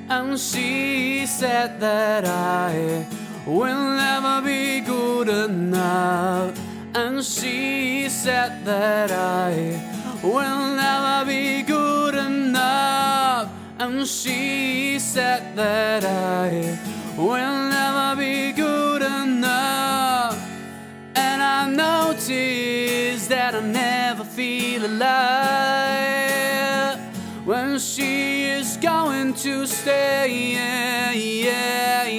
And she said that I will never be good enough. And she said that I will never be good enough. And she said that I will never be good enough. And I noticed that I never feel alive when she is going to stay. Yeah, yeah,